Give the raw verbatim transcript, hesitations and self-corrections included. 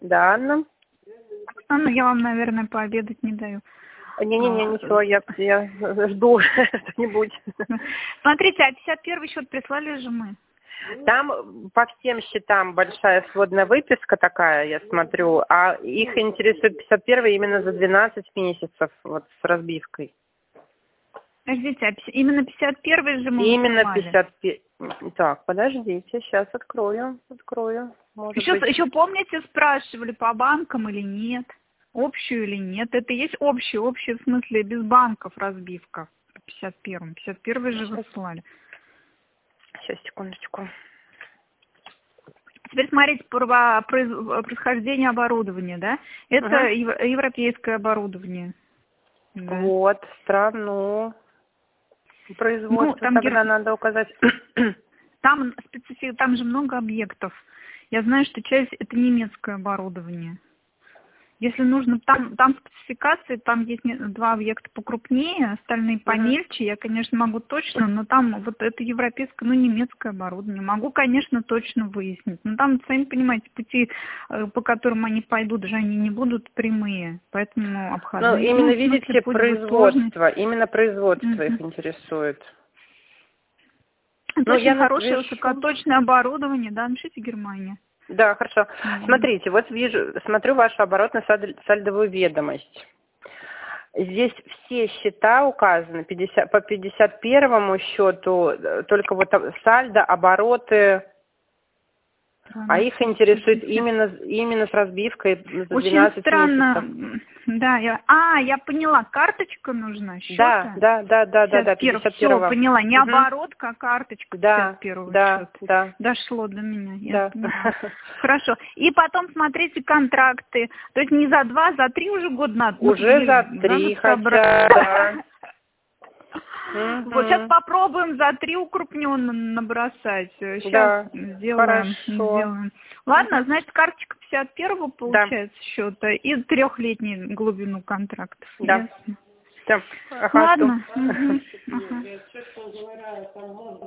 Да, Анна? Анна, я вам, наверное, пообедать не даю. Не-не-не, ничего, я, я жду что-нибудь. Смотрите, а пятьдесят первый счет прислали же мы. Там по всем счетам большая сводная выписка такая, я смотрю, а их интересует пятьдесят первый именно за двенадцать месяцев, вот с разбивкой. Подождите, а именно пятьдесят первый же мы Именно высылали? пятьдесят первый. Так, подождите, сейчас открою, открою. Может еще, быть... еще помните, спрашивали по банкам или нет? Общую или нет? Это есть общую, общую в смысле без банков разбивка по пятьдесят первому. пятьдесят первый же высылали. Сейчас, секундочку. Теперь смотрите про происхождение оборудования, да? Это угу. Европейское оборудование. Да. Вот, страну, производство, ну, там тогда гер... надо указать. Там, специфи... там же много объектов. Я знаю, что часть это немецкое оборудование. Если нужно, там, там спецификации, там есть два объекта покрупнее, остальные помельче, uh-huh. я, конечно, могу точно, но там вот это европейское, ну, немецкое оборудование. Могу, конечно, точно выяснить. Но там, сами понимаете, пути, по которым они пойдут, же они не будут прямые, поэтому обходные. Ну, именно, ну, видите, производство, именно производство uh-huh. их интересует. Это ну, очень хорошее напишу... высокоточное оборудование, да, напишите Германия. Да, хорошо. Mm-hmm. Смотрите, вот вижу, смотрю вашу оборотно-сальдовую ведомость. Здесь все счета указаны пятьдесят, по пятьдесят первому счету, только вот сальдо, обороты, mm-hmm. а их интересует именно, именно с разбивкой за двенадцать очень странно. месяцев. Да, я, а, я поняла, карточка нужна, счета? Да, да, да, да, да, пятьдесят первого. Все, поняла, не угу. оборотка, а карточка да, пятьдесят первого да, счета. Да, дошло до меня, я да. поняла. Хорошо. И потом смотрите контракты. То есть не за два, за три уже год надо. Уже за три, хотя, да. Вот сейчас попробуем за три укрупненно набросать. Сейчас да, сделаем, сделаем. Ладно, угу. значит, карточка пятьдесят первого получается да. счета и трехлетней глубину контрактов. Да. Ясно. Ладно. Угу. Ага.